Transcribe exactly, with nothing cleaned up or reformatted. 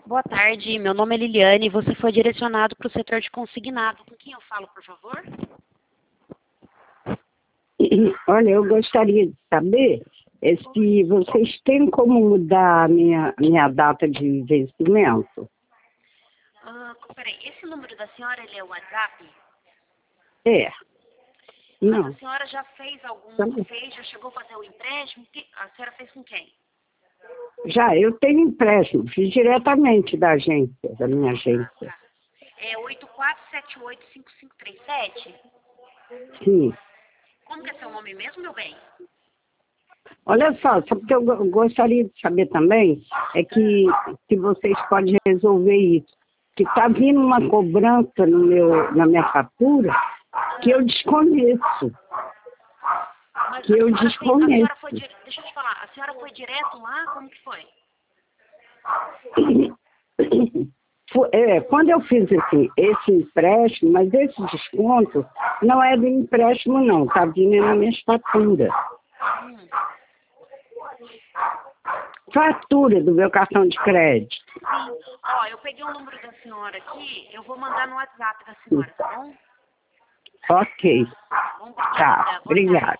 Boa tarde, meu nome é Liliane e você foi direcionado para o setor de consignado. Com quem eu falo, por favor? Olha, eu gostaria de saber é, se vocês têm como mudar a minha, minha data de vencimento. Ah, peraí, esse número da senhora, ele é o WhatsApp? É. Mas Não. a senhora já fez algum, Também. fez, já chegou a fazer o empréstimo? Que- A senhora fez com quem? Já, eu tenho empréstimo, fiz diretamente da agência, da minha Ah, agência. tá. É oito quatro sete oito cinco cinco três sete? Sim. Como que é seu nome mesmo, meu bem? Olha só, só porque eu go- gostaria de saber também é que se vocês podem resolver isso. Que está vindo uma cobrança no meu, na minha fatura que eu desconheço. Mas Que a eu senhora, fez, a desconheço. senhora foi, dire- deixa eu te falar, a senhora foi direto lá? Como que foi? Fu- É, quando eu fiz esse, esse empréstimo, mas esse desconto não é do empréstimo não, está vindo na minha fatura. Hum. Fatura do meu cartão de crédito. Sim. Ó, eu peguei o número da senhora aqui, eu vou mandar no WhatsApp da senhora, tá bom? Ok. Bom, obrigada. Tá, Boa tarde. obrigada.